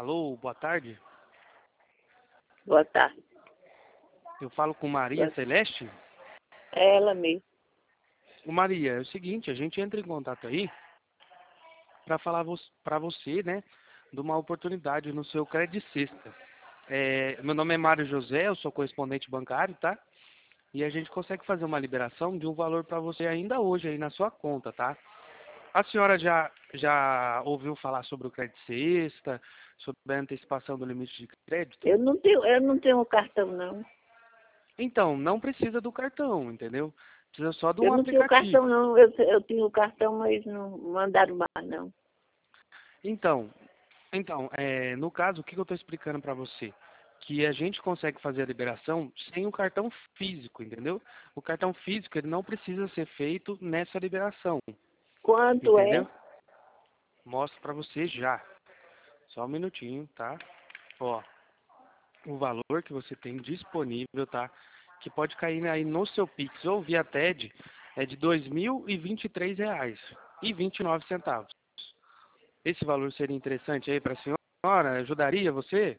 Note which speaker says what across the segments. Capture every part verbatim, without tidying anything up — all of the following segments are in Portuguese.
Speaker 1: Alô, boa tarde.
Speaker 2: Boa tarde.
Speaker 1: Eu falo com Maria
Speaker 2: Boa...
Speaker 1: Celeste?
Speaker 2: É ela mesmo.
Speaker 1: Ô Maria, é o seguinte, a gente entra em contato aí para falar para você, né, de uma oportunidade no seu Crédito Sexta. É, meu nome é Mário José, eu sou correspondente bancário, tá? E a gente consegue fazer uma liberação de um valor para você ainda hoje aí na sua conta, tá? A senhora já, já ouviu falar sobre o Crédito Sexta, sobre a antecipação do limite de crédito?
Speaker 2: Eu não tenho, eu não tenho cartão, não.
Speaker 1: Então, não precisa do cartão, entendeu? Precisa só de
Speaker 2: Eu
Speaker 1: um
Speaker 2: não tenho
Speaker 1: aplicativo.
Speaker 2: cartão, não. Eu, eu tenho cartão, mas não mandaram mais, não.
Speaker 1: Então, então é, no caso, o que eu estou explicando para você? Que a gente consegue fazer a liberação sem o cartão físico, entendeu? O cartão físico ele não precisa ser feito nessa liberação,
Speaker 2: Quanto é?
Speaker 1: entendeu? Mostro para você já. Só um minutinho, tá? Ó, o valor que você tem disponível, tá? Que pode cair aí no seu Pix ou via T E D é de dois mil e vinte e três reais e vinte e nove centavos. Esse valor seria interessante aí para a senhora? Ajudaria você?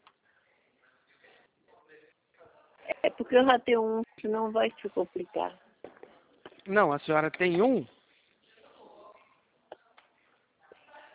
Speaker 2: É porque eu já tenho um, senão vai se complicar.
Speaker 1: Não, a senhora tem um?